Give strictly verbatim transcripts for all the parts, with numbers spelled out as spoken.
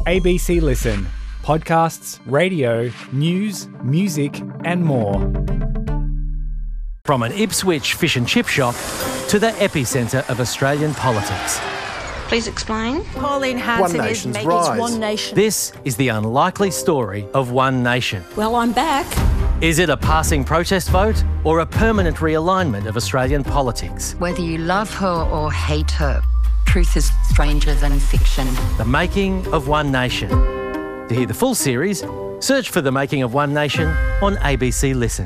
A B C Listen. Podcasts, radio, news, music and more. From an Ipswich fish and chip shop to the epicentre of Australian politics. Please explain. Pauline Hanson One is Nation's Meg's rise. One Nation. This is the unlikely story of One Nation. Well, I'm back. Is it a passing protest vote or a permanent realignment of Australian politics? Whether you love her or hate her, truth is stranger than fiction. The Making of One Nation. To hear the full series, search for The Making of One Nation on A B C Listen.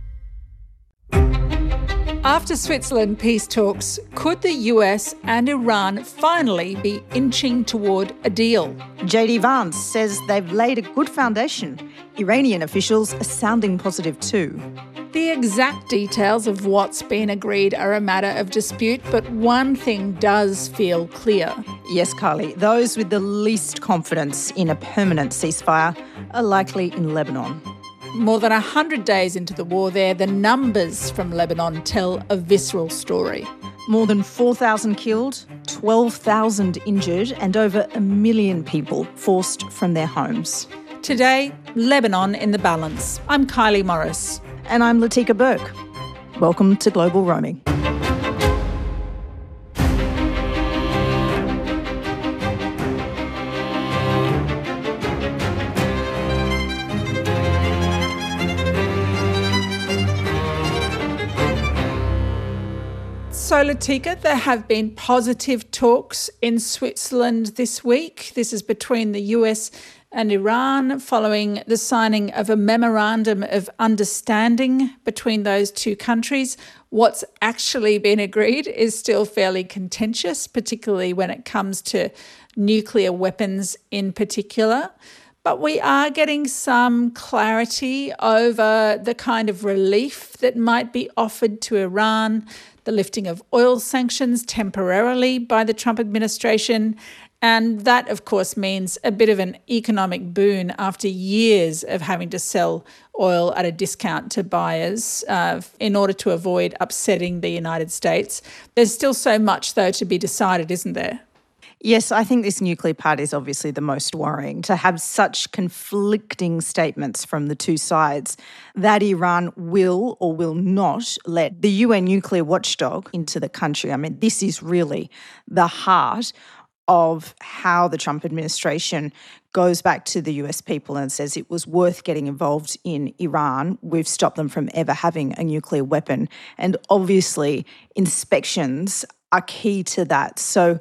After Switzerland peace talks, could the U S and Iran finally be inching toward a deal? J D Vance says they've laid a good foundation. Iranian officials are sounding positive too. The exact details of what's been agreed are a matter of dispute, but one thing does feel clear. Yes, Carly, those with the least confidence in a permanent ceasefire are likely in Lebanon. More than one hundred days into the war there, the numbers from Lebanon tell a visceral story. More than four thousand killed, twelve thousand injured, and over a million people forced from their homes. Today, Lebanon in the balance. I'm Kylie Morris. And I'm Latika Burke. Welcome to Global Roaming. So, Latika, there have been positive talks in Switzerland this week. This is between the U S and Iran following the signing of a memorandum of understanding between those two countries. What's actually been agreed is still fairly contentious, particularly when it comes to nuclear weapons in particular. But we are getting some clarity over the kind of relief that might be offered to Iran, the lifting of oil sanctions temporarily by the Trump administration. And that, of course, means a bit of an economic boon after years of having to sell oil at a discount to buyers uh, in order to avoid upsetting the United States. There's still so much, though, to be decided, isn't there? Yes, I think this nuclear part is obviously the most worrying. To have such conflicting statements from the two sides that Iran will or will not let the U N nuclear watchdog into the country. I mean, this is really the heart of how the Trump administration goes back to the U S people and says it was worth getting involved in Iran. We've stopped them from ever having a nuclear weapon. And obviously, inspections are key to that. So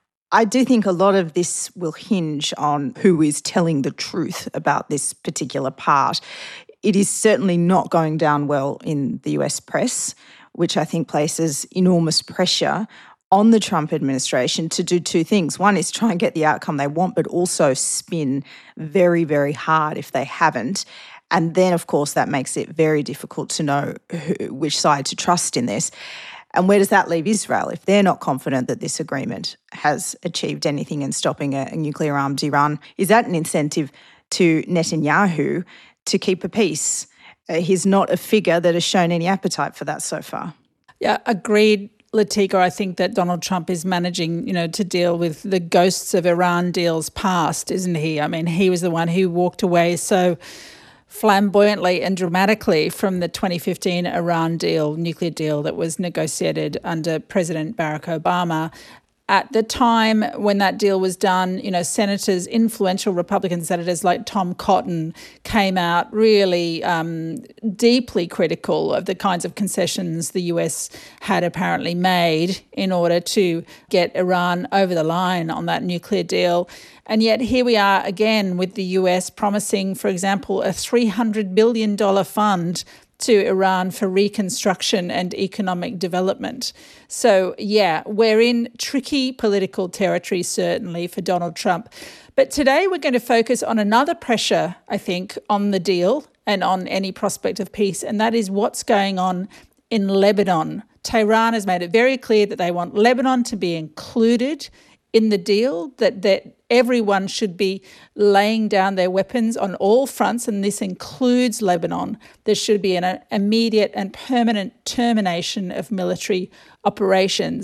I do think a lot of this will hinge on who is telling the truth about this particular part. It is certainly not going down well in the U S press, which I think places enormous pressure on the Trump administration to do two things. One is try and get the outcome they want, but also spin very, very hard if they haven't. And then, of course, that makes it very difficult to know who, which side to trust in this. And where does that leave Israel if they're not confident that this agreement has achieved anything in stopping a, a nuclear-armed Iran? Is that an incentive to Netanyahu to keep a peace? Uh, he's not a figure that has shown any appetite for that so far. Yeah, agreed, Latika. I think that Donald Trump is managing, you know, to deal with the ghosts of Iran deals past, isn't he? I mean, he was the one who walked away so flamboyantly and dramatically from the twenty fifteen Iran deal, nuclear deal that was negotiated under President Barack Obama. At the time when that deal was done, you know, senators, influential Republican senators like Tom Cotton came out really um, deeply critical of the kinds of concessions the U S had apparently made in order to get Iran over the line on that nuclear deal. And yet here we are again with the U S promising, for example, a three hundred billion dollars fund to Iran for reconstruction and economic development. So, yeah, we're in tricky political territory, certainly, for Donald Trump. But today we're going to focus on another pressure, I think, on the deal and on any prospect of peace, and that is what's going on in Lebanon. Tehran has made it very clear that they want Lebanon to be included in the deal, that that everyone should be laying down their weapons on all fronts, and this includes Lebanon. There should be an immediate and permanent termination of military operations.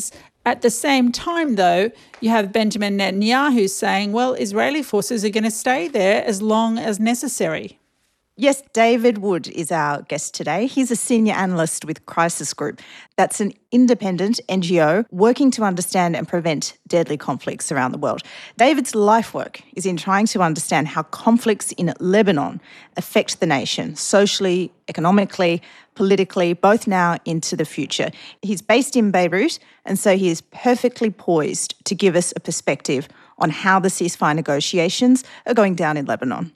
At the same time, though, you have Benjamin Netanyahu saying, well, Israeli forces are going to stay there as long as necessary. Yes, David Wood is our guest today. He's a senior analyst with Crisis Group. That's an independent N G O working to understand and prevent deadly conflicts around the world. David's life work is in trying to understand how conflicts in Lebanon affect the nation, socially, economically, politically, both now into the future. He's based in Beirut, and so he is perfectly poised to give us a perspective on how the ceasefire negotiations are going down in Lebanon.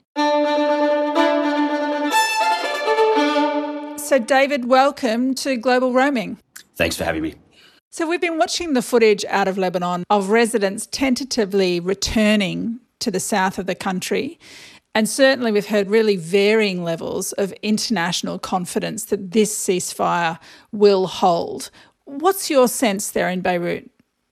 So, David, welcome to Global Roaming. Thanks for having me. So we've been watching the footage out of Lebanon of residents tentatively returning to the south of the country. And certainly we've heard really varying levels of international confidence that this ceasefire will hold. What's your sense there in Beirut?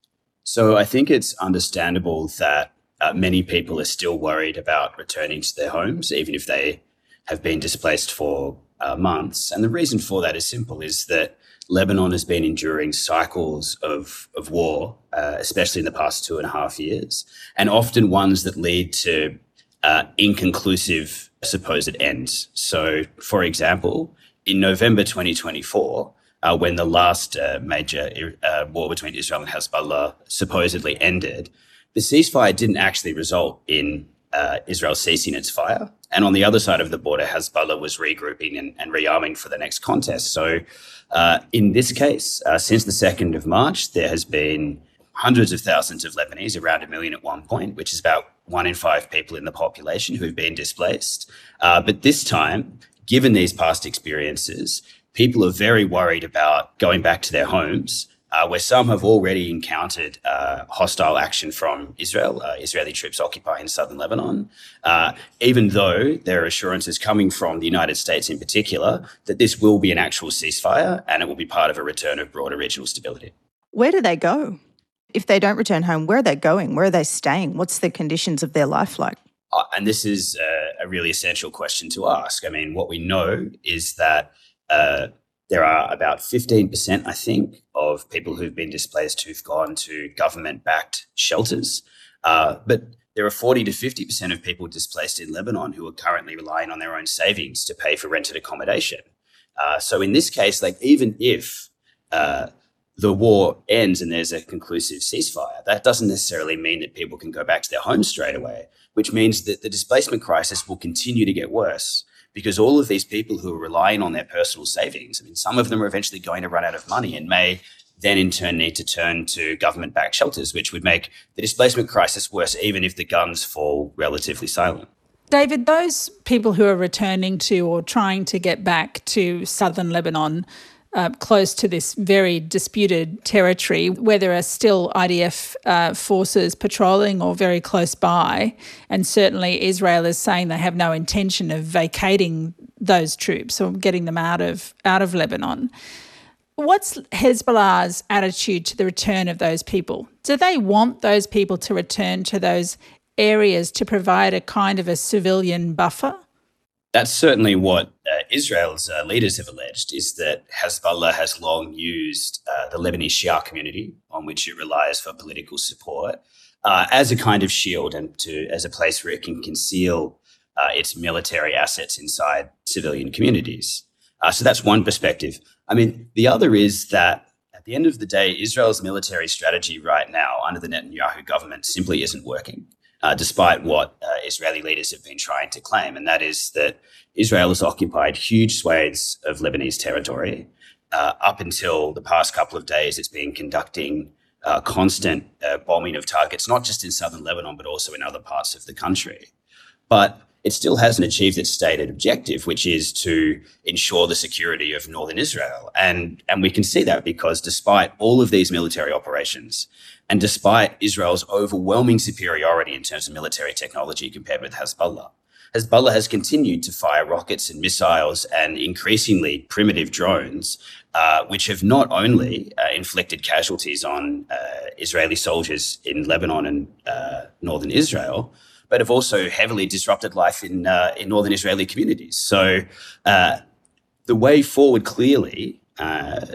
So I think it's understandable that uh, many people are still worried about returning to their homes, even if they have been displaced for uh, months. And the reason for that is simple, is that Lebanon has been enduring cycles of, of war, uh, especially in the past two and a half years, and often ones that lead to uh, inconclusive supposed ends. So, for example, in November twenty twenty-four, uh, when the last uh, major uh, war between Israel and Hezbollah supposedly ended, the ceasefire didn't actually result in uh, Israel ceasing its fire. And on the other side of the border, Hezbollah was regrouping and, and rearming for the next contest. So uh, in this case, uh, since the second of March, there has been hundreds of thousands of Lebanese, around a million at one point, which is about one in five people in the population who have been displaced. Uh, but this time, given these past experiences, people are very worried about going back to their homes, uh, where some have already encountered uh, hostile action from Israel, uh, Israeli troops occupying southern Lebanon, uh, even though there are assurances coming from the United States in particular that this will be an actual ceasefire and it will be part of a return of broader regional stability. Where do they go? If they don't return home, where are they going? Where are they staying? What's the conditions of their life like? Uh, and this is a, a really essential question to ask. I mean, what we know is that uh, there are about fifteen percent, I think, of people who've been displaced who've gone to government-backed shelters. Uh, but there are forty to fifty percent of people displaced in Lebanon who are currently relying on their own savings to pay for rented accommodation. Uh, so in this case, like even if uh, the war ends and there's a conclusive ceasefire, that doesn't necessarily mean that people can go back to their homes straight away, which means that the displacement crisis will continue to get worse. Because all of these people who are relying on their personal savings, I mean, some of them are eventually going to run out of money and may then in turn need to turn to government-backed shelters, which would make the displacement crisis worse, even if the guns fall relatively silent. David, those people who are returning to or trying to get back to southern Lebanon, uh, close to this very disputed territory, where there are still I D F uh, forces patrolling or very close by, and certainly Israel is saying they have no intention of vacating those troops or getting them out of out of Lebanon. What's Hezbollah's attitude to the return of those people? Do they want those people to return to those areas to provide a kind of a civilian buffer? That's certainly what uh, Israel's uh, leaders have alleged, is that Hezbollah has long used uh, the Lebanese Shia community, on which it relies for political support, uh, as a kind of shield and to as a place where it can conceal uh, its military assets inside civilian communities. Uh, so that's one perspective. I mean, the other is that at the end of the day, Israel's military strategy right now under the Netanyahu government simply isn't working. Uh, despite what uh, Israeli leaders have been trying to claim, and that is that Israel has occupied huge swathes of Lebanese territory. Uh, up until the past couple of days, it's been conducting uh, constant uh, bombing of targets, not just in southern Lebanon, but also in other parts of the country. But it still hasn't achieved its stated objective, which is to ensure the security of northern Israel. And, and we can see that because despite all of these military operations, and despite Israel's overwhelming superiority in terms of military technology compared with Hezbollah, Hezbollah has continued to fire rockets and missiles and increasingly primitive drones, uh, which have not only uh, inflicted casualties on uh, Israeli soldiers in Lebanon and uh, northern Israel, but have also heavily disrupted life in uh, in northern Israeli communities. So uh, the way forward clearly uh,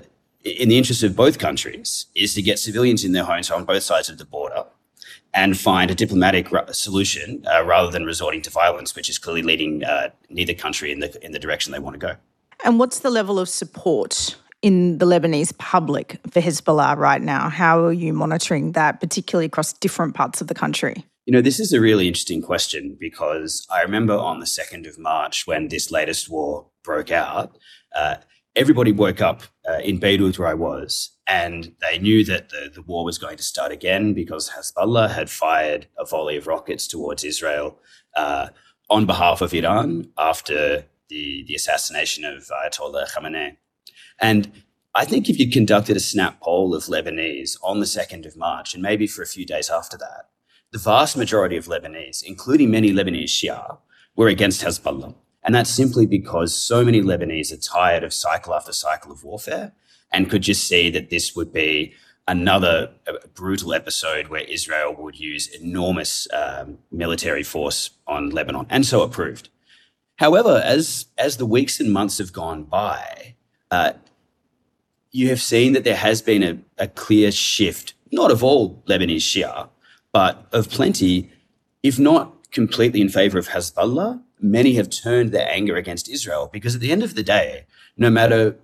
in the interest of both countries, is to get civilians in their homes on both sides of the border and find a diplomatic r- solution uh, rather than resorting to violence, which is clearly leading uh, neither country in the in the direction they want to go. And what's the level of support in the Lebanese public for Hezbollah right now? How are you monitoring that, particularly across different parts of the country? You know, this is a really interesting question because I remember on the second of March when this latest war broke out, uh, everybody woke up uh, in Beirut where I was, and they knew that the, the war was going to start again because Hezbollah had fired a volley of rockets towards Israel uh, on behalf of Iran after the, the assassination of Ayatollah Khamenei. And I think if you conducted a snap poll of Lebanese on the second of March, and maybe for a few days after that, the vast majority of Lebanese, including many Lebanese Shia, were against Hezbollah. And that's simply because so many Lebanese are tired of cycle after cycle of warfare and could just see that this would be another uh, brutal episode where Israel would use enormous um, military force on Lebanon, and so it proved. However, as, as the weeks and months have gone by, uh, you have seen that there has been a, a clear shift, not of all Lebanese Shia, but of plenty, if not completely in favor of Hezbollah. Many have turned their anger against Israel because at the end of the day, no matter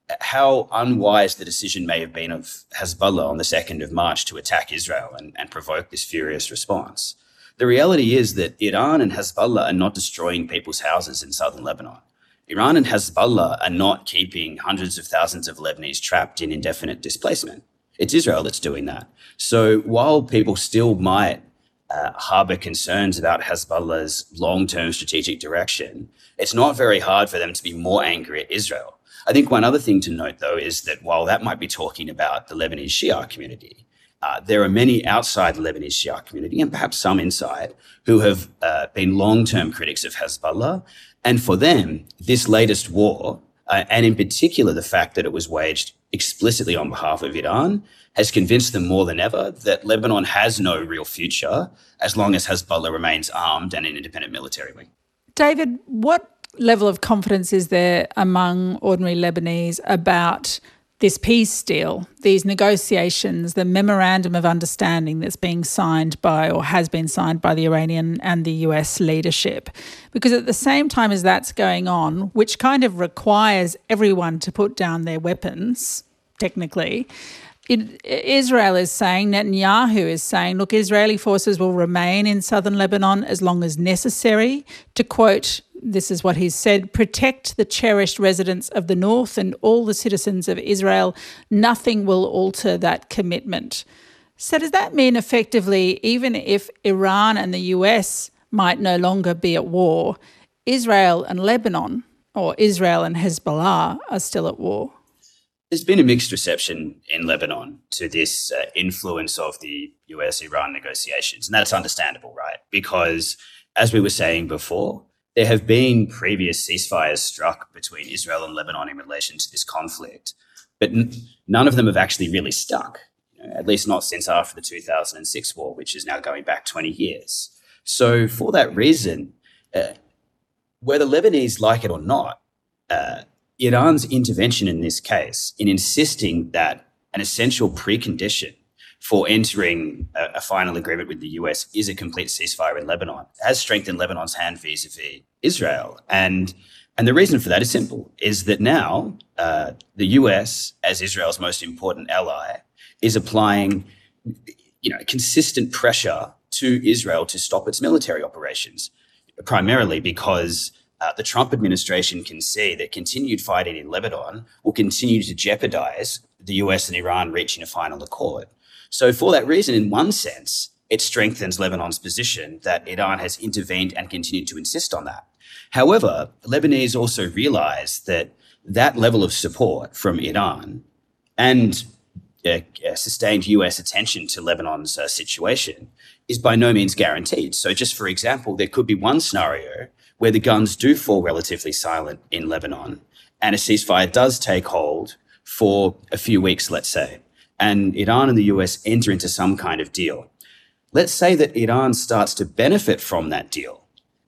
how unwise the decision may have been of Hezbollah on the second of March to attack Israel and, and provoke this furious response, the reality is that Iran and Hezbollah are not destroying people's houses in southern Lebanon. Iran and Hezbollah are not keeping hundreds of thousands of Lebanese trapped in indefinite displacement. It's Israel that's doing that. So while people still might uh, harbor concerns about Hezbollah's long-term strategic direction, it's not very hard for them to be more angry at Israel. I think one other thing to note, though, is that while that might be talking about the Lebanese Shia community, uh, there are many outside the Lebanese Shia community, and perhaps some inside, who have uh, been long-term critics of Hezbollah. And for them, this latest war, uh, and in particular the fact that it was waged explicitly on behalf of Iran, has convinced them more than ever that Lebanon has no real future as long as Hezbollah remains armed and an independent military wing. David, what level of confidence is there among ordinary Lebanese about this peace deal, these negotiations, the memorandum of understanding that's being signed by or has been signed by the Iranian and the U S leadership? Because at the same time as that's going on, which kind of requires everyone to put down their weapons, technically, it, Israel is saying, Netanyahu is saying, look, Israeli forces will remain in southern Lebanon as long as necessary to, quote, this is what he's said, protect the cherished residents of the north and all the citizens of Israel. Nothing will alter that commitment. So does that mean effectively, even if Iran and the U S might no longer be at war, Israel and Lebanon, or Israel and Hezbollah, are still at war? There's been a mixed reception in Lebanon to this uh, influence of the U S-Iran negotiations, and that's understandable, right? Because, as we were saying before, there have been previous ceasefires struck between Israel and Lebanon in relation to this conflict, but n- none of them have actually really stuck, you know, at least not since after the two thousand six war, which is now going back twenty years. So for that reason, uh, whether Lebanese like it or not, uh, Iran's intervention in this case, in insisting that an essential precondition for entering a, a final agreement with the U S is a complete ceasefire in Lebanon, has strengthened Lebanon's hand vis-a-vis Israel. And, and the reason for that is simple, is that now uh, the U S, as Israel's most important ally, is applying you know, consistent pressure to Israel to stop its military operations, primarily because Uh, the Trump administration can see that continued fighting in Lebanon will continue to jeopardize the U S and Iran reaching a final accord. So for that reason, in one sense, it strengthens Lebanon's position that Iran has intervened and continued to insist on that. However, Lebanese also realize that that level of support from Iran and uh, sustained U S attention to Lebanon's uh, situation is by no means guaranteed. So just for example, there could be one scenario where the guns do fall relatively silent in Lebanon and a ceasefire does take hold for a few weeks, let's say, and Iran and the U S enter into some kind of deal. Let's say that Iran starts to benefit from that deal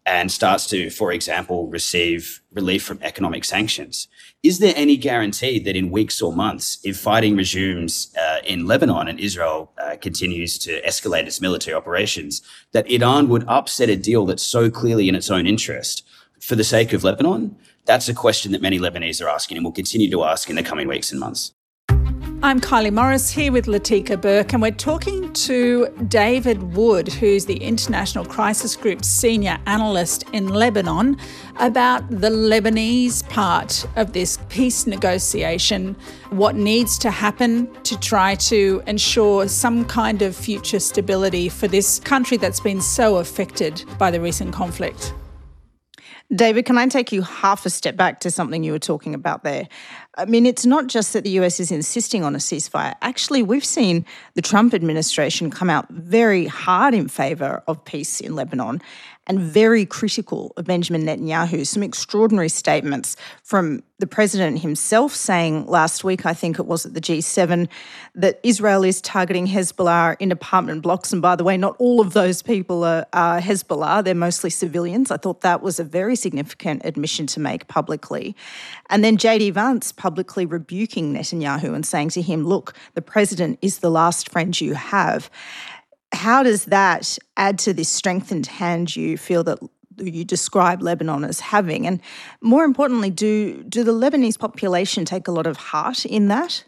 and starts to, for example, receive relief from economic sanctions, is there any guarantee that in weeks or months, if fighting resumes uh, in Lebanon and Israel uh, continues to escalate its military operations, that Iran would upset a deal that's so clearly in its own interest for the sake of Lebanon? That's a question that many Lebanese are asking and will continue to ask in the coming weeks and months. I'm Kylie Morris here with Latika Burke, and we're talking to David Wood, who's the International Crisis Group's senior analyst in Lebanon, about the Lebanese part of this peace negotiation, what needs to happen to try to ensure some kind of future stability for this country that's been so affected by the recent conflict. David, can I take you half a step back to something you were talking about there? I mean, it's not just that the U S is insisting on a ceasefire. Actually, we've seen the Trump administration come out very hard in favour of peace in Lebanon and very critical of Benjamin Netanyahu. Some extraordinary statements from the president himself saying last week, I think it was at the G seven, that Israel is targeting Hezbollah in apartment blocks. And by the way, not all of those people are, are Hezbollah. They're mostly civilians. I thought that was a very significant admission to make publicly. And then J D Vance publicly rebuking Netanyahu and saying to him, look, the president is the last friend you have. How does that add to this strengthened hand you feel that you describe Lebanon as having? And more importantly, do, do the Lebanese population take a lot of heart in that?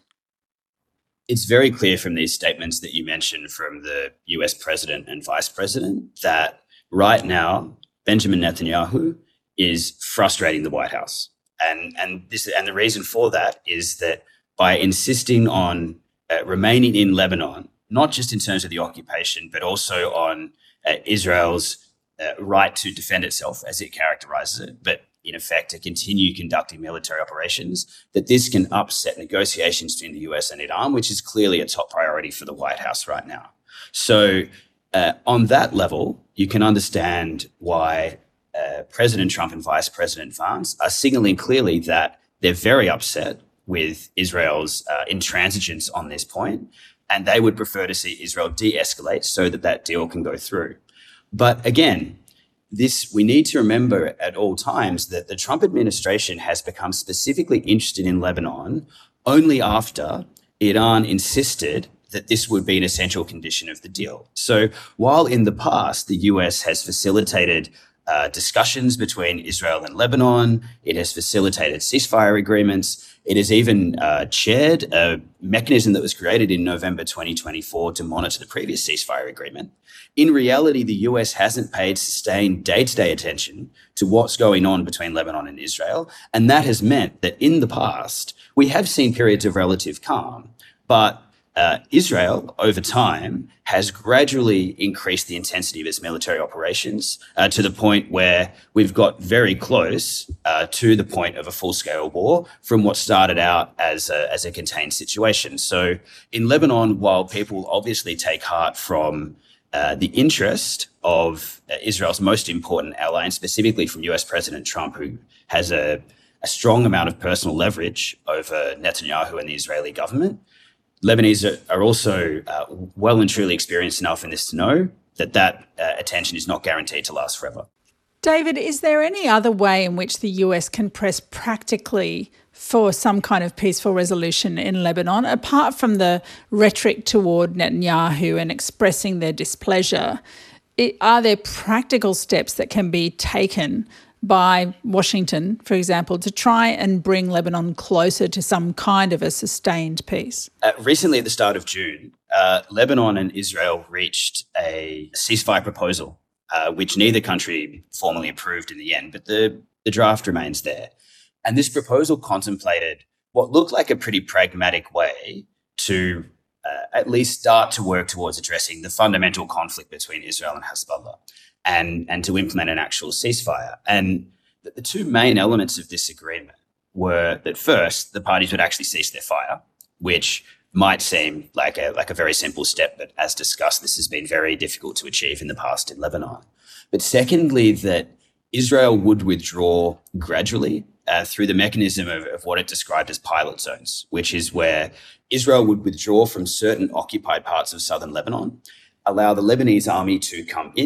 It's very clear from these statements that you mentioned from the U S president and vice president that right now Benjamin Netanyahu is frustrating the White House. And, and, this, and the reason for that is that by insisting on uh, remaining in Lebanon, not just in terms of the occupation, but also on uh, Israel's uh, right to defend itself, as it characterizes it, but in effect to continue conducting military operations, that this can upset negotiations between the U S and Iran, which is clearly a top priority for the White House right now. So uh, on that level, you can understand why uh, President Trump and Vice President Vance are signaling clearly that they're very upset with Israel's uh, intransigence on this point, and they would prefer to see Israel de-escalate so that that deal can go through. But again, this we need to remember at all times that the Trump administration has become specifically interested in Lebanon only after Iran insisted that this would be an essential condition of the deal. So while in the past the U S has facilitated uh, discussions between Israel and Lebanon, it has facilitated ceasefire agreements, it has even uh, chaired a mechanism that was created in November twenty twenty-four to monitor the previous ceasefire agreement. In reality, the U S hasn't paid sustained day-to-day attention to what's going on between Lebanon and Israel. And that has meant that in the past, we have seen periods of relative calm. But uh, Israel, over time, has gradually increased the intensity of its military operations uh, to the point where we've got very close uh, to the point of a full-scale war from what started out as a, as a contained situation. So in Lebanon, while people obviously take heart from uh, the interest of uh, Israel's most important ally, and specifically from U S President Trump, who has a, a strong amount of personal leverage over Netanyahu and the Israeli government, Lebanese are, are also uh, well and truly experienced enough in this to know that that uh, attention is not guaranteed to last forever. David, is there any other way in which the U S can press practically for some kind of peaceful resolution in Lebanon, apart from the rhetoric toward Netanyahu and expressing their displeasure? It, are there practical steps that can be taken by Washington, for example, to try and bring Lebanon closer to some kind of a sustained peace? Uh, recently, at the start of June, uh, Lebanon and Israel reached a ceasefire proposal, uh, which neither country formally approved in the end, but the, the draft remains there. And this proposal contemplated what looked like a pretty pragmatic way to uh, at least start to work towards addressing the fundamental conflict between Israel and Hezbollah, and, and to implement an actual ceasefire. And the, the two main elements of this agreement were that first, the parties would actually cease their fire, which might seem like a, like a very simple step, but as discussed, this has been very difficult to achieve in the past in Lebanon. But secondly, that Israel would withdraw gradually uh, through the mechanism of, of what it described as pilot zones, which is where Israel would withdraw from certain occupied parts of southern Lebanon, allow the Lebanese army to come in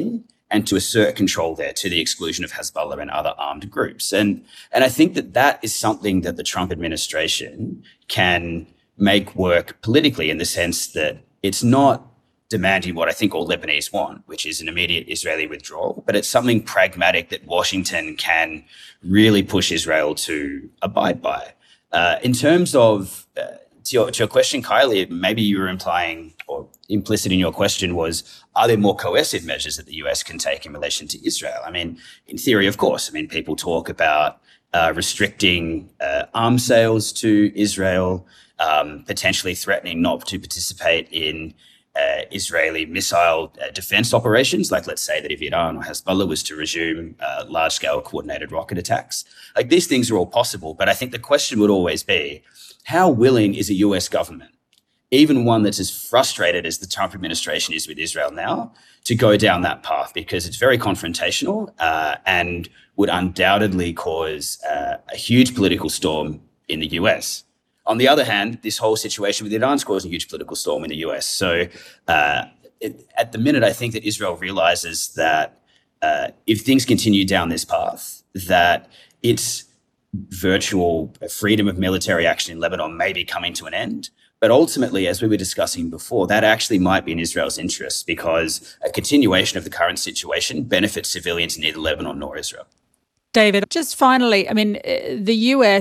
and to assert control there to the exclusion of Hezbollah and other armed groups. And, and I think that that is something that the Trump administration can make work politically, in the sense that it's not demanding what I think all Lebanese want, which is an immediate Israeli withdrawal, but it's something pragmatic that Washington can really push Israel to abide by. Uh, in terms of, uh, to, your, to your question, Kylie, maybe you were implying, or implicit in your question was, are there more coercive measures that the U S can take in relation to Israel? I mean, in theory, of course. I mean, people talk about uh, restricting uh, arms sales to Israel, um, potentially threatening not to participate in Uh, Israeli missile uh, defense operations, like let's say that if Iran or Hezbollah was to resume uh, large-scale coordinated rocket attacks. Like, these things are all possible, but I think the question would always be, how willing is a U S government, even one that's as frustrated as the Trump administration is with Israel now, to go down that path? Because it's very confrontational uh, and would undoubtedly cause uh, a huge political storm in the U S. On the other hand, this whole situation with Iran is causing a huge political storm in the U S. So uh, it, at the minute, I think that Israel realizes that uh, if things continue down this path, that its virtual freedom of military action in Lebanon may be coming to an end. But ultimately, as we were discussing before, that actually might be in Israel's interests, because a continuation of the current situation benefits civilians in neither Lebanon nor Israel. David, just finally, I mean, the U S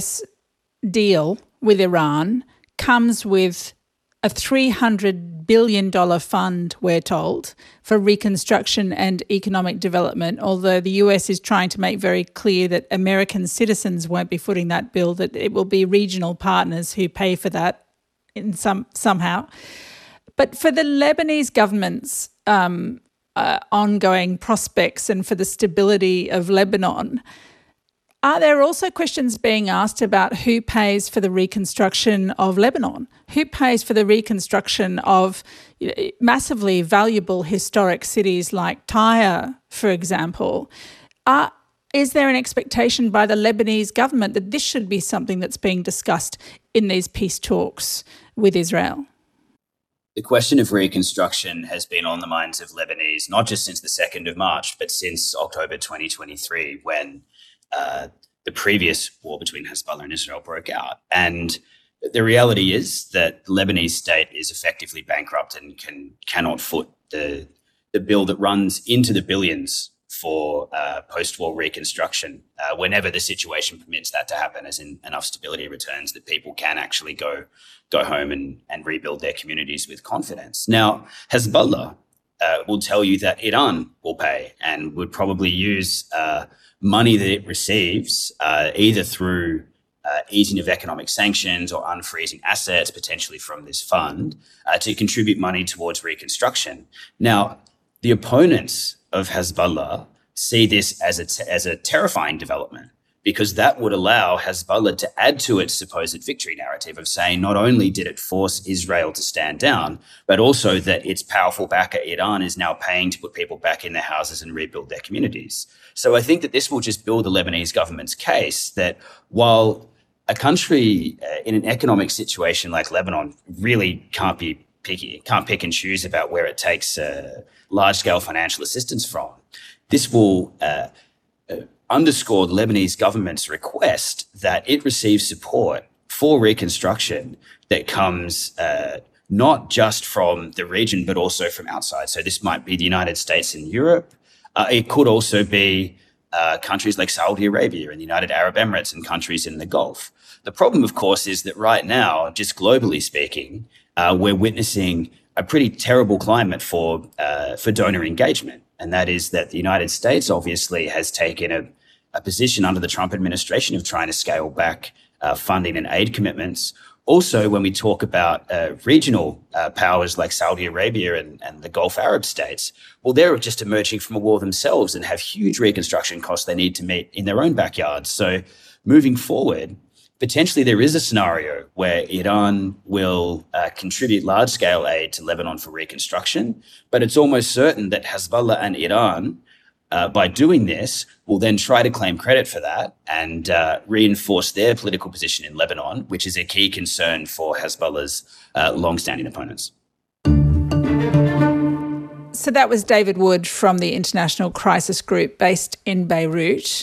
deal with Iran comes with a three hundred billion dollars fund, we're told, for reconstruction and economic development, although the U S is trying to make very clear that American citizens won't be footing that bill, that it will be regional partners who pay for that in some somehow. But for the Lebanese government's um, uh, ongoing prospects and for the stability of Lebanon, are there also questions being asked about who pays for the reconstruction of Lebanon? Who pays for the reconstruction of massively valuable historic cities like Tyre, for example? Are, is there an expectation by the Lebanese government that this should be something that's being discussed in these peace talks with Israel? The question of reconstruction has been on the minds of Lebanese, not just since the second of March, but since October twenty twenty-three, when Uh, the previous war between Hezbollah and Israel broke out. And the reality is that the Lebanese state is effectively bankrupt and can cannot foot the, the bill that runs into the billions for uh, post-war reconstruction uh, whenever the situation permits that to happen, as in enough stability returns that people can actually go, go home and, and rebuild their communities with confidence. Now, Hezbollah uh, will tell you that Iran will pay and would probably use uh, money that it receives, uh, either through uh, easing of economic sanctions or unfreezing assets, potentially from this fund, uh, to contribute money towards reconstruction. Now, the opponents of Hezbollah see this as a, t- as a terrifying development, because that would allow Hezbollah to add to its supposed victory narrative of saying not only did it force Israel to stand down, but also that its powerful backer Iran is now paying to put people back in their houses and rebuild their communities. So I think that this will just build the Lebanese government's case that while a country uh, in an economic situation like Lebanon really can't be picky, can't pick and choose about where it takes uh, large-scale financial assistance from, this will uh, uh, underscore the Lebanese government's request that it receive support for reconstruction that comes uh, not just from the region, but also from outside. So this might be the United States and Europe. Uh, it could also be uh, countries like Saudi Arabia and the United Arab Emirates and countries in the Gulf. The problem, of course, is that right now, just globally speaking, uh, we're witnessing a pretty terrible climate for uh, for donor engagement. And that is that the United States obviously has taken a, a position under the Trump administration of trying to scale back uh, funding and aid commitments. Also, when we talk about uh, regional uh, powers like Saudi Arabia and, and the Gulf Arab states, well, they're just emerging from a war themselves and have huge reconstruction costs they need to meet in their own backyards. So moving forward, potentially there is a scenario where Iran will uh, contribute large-scale aid to Lebanon for reconstruction, but it's almost certain that Hezbollah and Iran, uh, by doing this, will then try to claim credit for that and uh, reinforce their political position in Lebanon, which is a key concern for Hezbollah's uh, long-standing opponents. So that was David Wood from the International Crisis Group based in Beirut.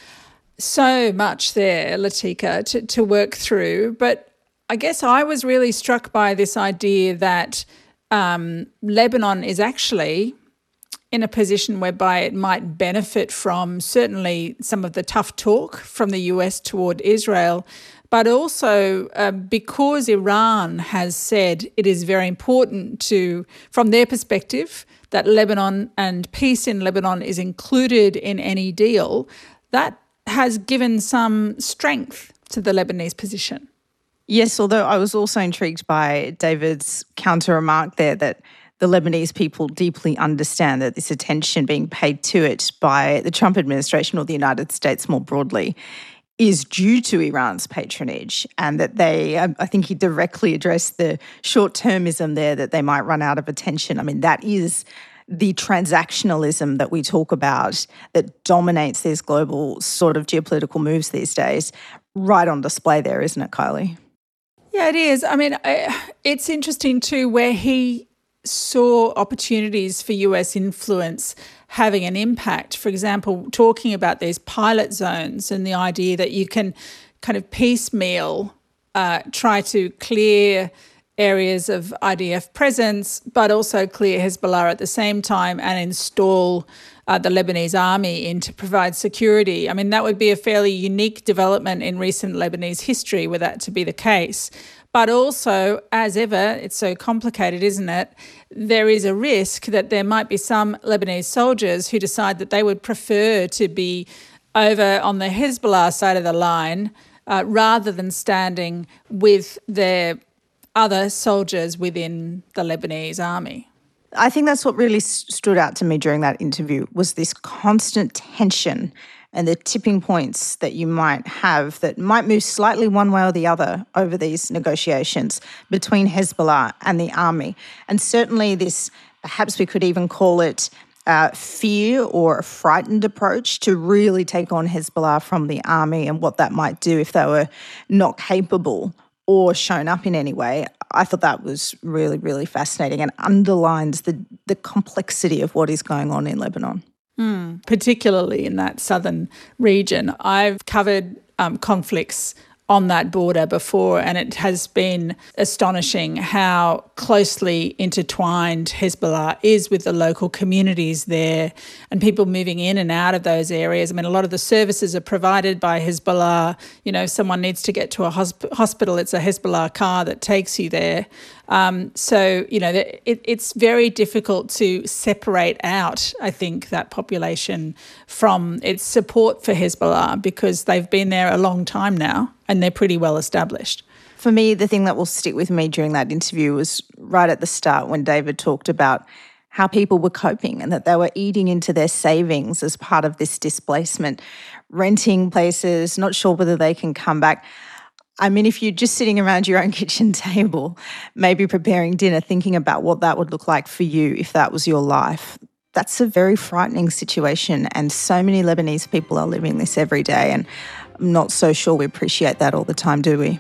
So much there, Latika, to, to work through. But I guess I was really struck by this idea that um, Lebanon is actually in a position whereby it might benefit from certainly some of the tough talk from the U S toward Israel, but also uh, because Iran has said it is very important to, from their perspective, that Lebanon and peace in Lebanon is included in any deal, that has given some strength to the Lebanese position. Yes, although I was also intrigued by David's counter remark there that the Lebanese people deeply understand that this attention being paid to it by the Trump administration or the United States more broadly is due to Iran's patronage, and that they, I think he directly addressed the short-termism there that they might run out of attention. I mean, that is the transactionalism that we talk about that dominates these global sort of geopolitical moves these days, right on display there, isn't it, Kylie? Yeah, it is. I mean, it's interesting too where he saw opportunities for U S influence having an impact. For example, talking about these pilot zones and the idea that you can kind of piecemeal uh, try to clear areas of I D F presence, but also clear Hezbollah at the same time and install uh, the Lebanese army in to provide security. I mean, that would be a fairly unique development in recent Lebanese history were that to be the case. But also, as ever, it's so complicated, isn't it? There is a risk that there might be some Lebanese soldiers who decide that they would prefer to be over on the Hezbollah side of the line uh, rather than standing with their other soldiers within the Lebanese army. I think that's what really stood out to me during that interview was this constant tension and the tipping points that you might have that might move slightly one way or the other over these negotiations between Hezbollah and the army. And certainly this, perhaps we could even call it uh, fear or a frightened approach to really take on Hezbollah from the army and what that might do if they were not capable or shown up in any way. I thought that was really, really fascinating and underlines the, the complexity of what is going on in Lebanon. Mm, particularly in that southern region. I've covered um, conflicts on that border before, and it has been astonishing how closely intertwined Hezbollah is with the local communities there and people moving in and out of those areas. I mean, a lot of the services are provided by Hezbollah. You know, if someone needs to get to a hosp- hospital, it's a Hezbollah car that takes you there. Um, so, you know, it, it's very difficult to separate out, I think, that population from its support for Hezbollah because they've been there a long time now and they're pretty well established. For me, the thing that will stick with me during that interview was right at the start when David talked about how people were coping and that they were eating into their savings as part of this displacement, renting places, not sure whether they can come back. I mean, if you're just sitting around your own kitchen table, maybe preparing dinner, thinking about what that would look like for you if that was your life, that's a very frightening situation. And so many Lebanese people are living this every day. And I'm not so sure we appreciate that all the time, do we?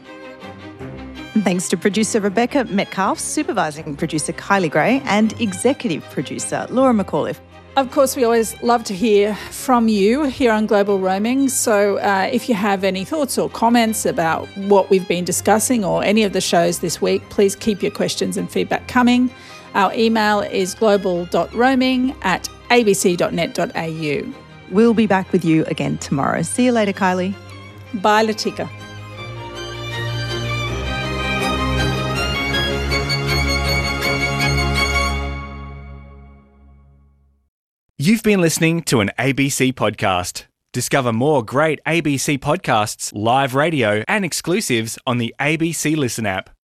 And thanks to producer Rebecca Metcalf, supervising producer Kylie Gray, and executive producer Laura McAuliffe. Of course, we always love to hear from you here on Global Roaming. So uh, if you have any thoughts or comments about what we've been discussing or any of the shows this week, please keep your questions and feedback coming. Our email is global dot roaming at a b c dot net dot a u. We'll be back with you again tomorrow. See you later, Kylie. Bye, Latika. You've been listening to an A B C podcast. Discover more great A B C podcasts, live radio, and exclusives on the A B C Listen app.